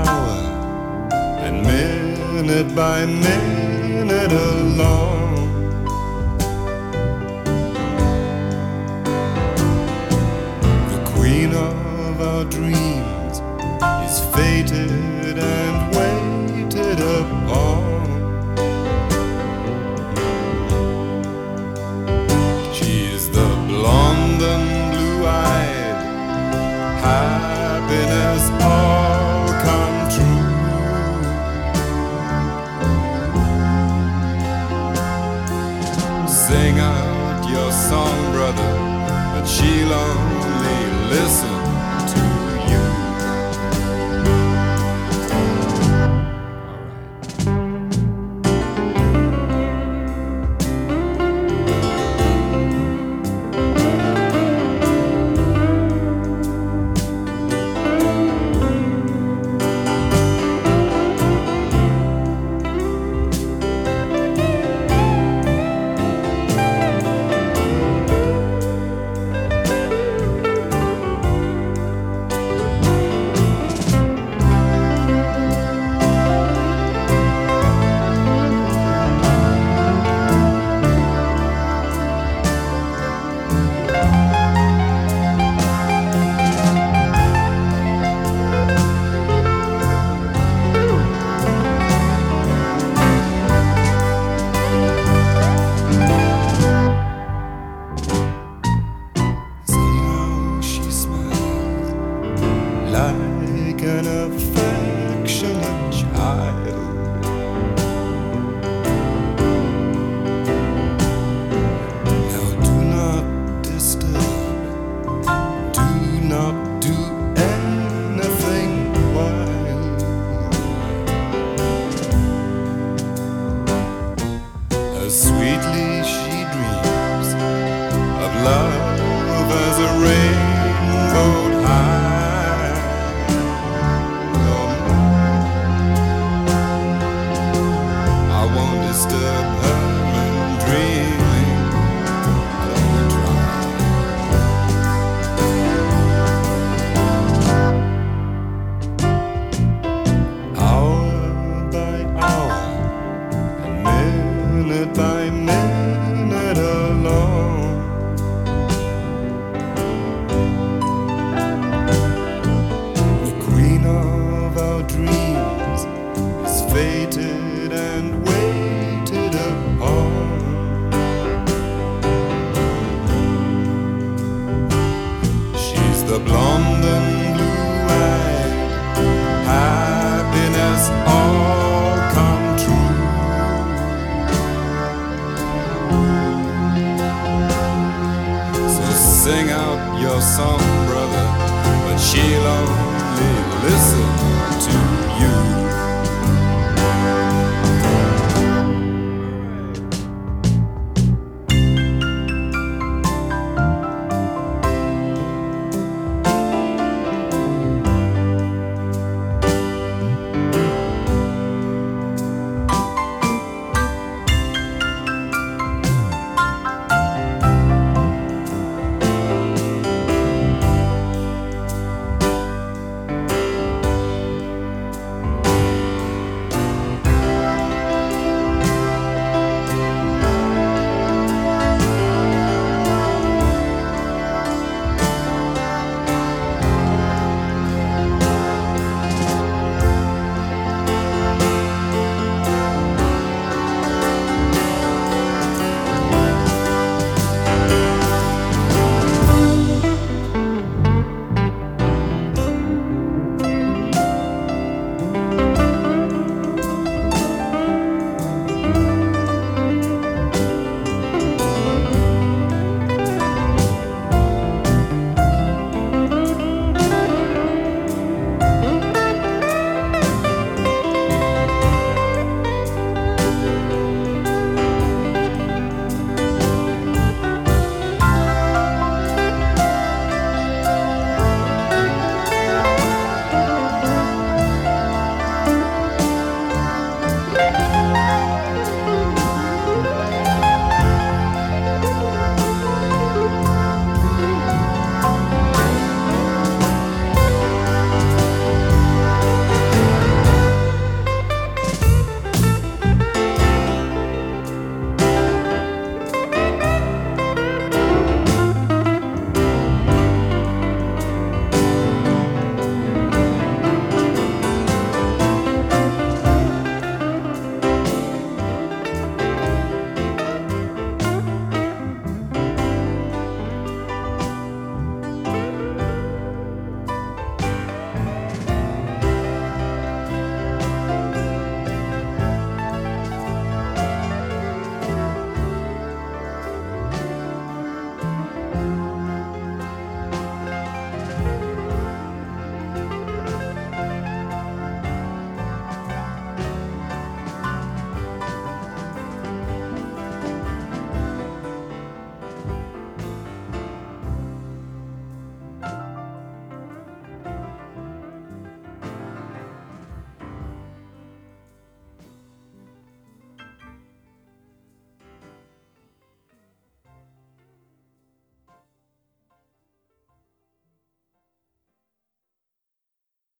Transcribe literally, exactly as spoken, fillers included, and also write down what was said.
hour and minute by minute along. The queen of our dreams is fated and waited upon. She is the blonde and blue-eyed happiness all come true. Sing out your song, brother, but she'll only listen to you. Like an affectionate child, now do not disturb, do not do anything wild. As sweetly she dreams of love as a rainbow high. Disturb her in dreaming, don't try. Hour by hour and minute by minute alone, the queen of our dreams is fated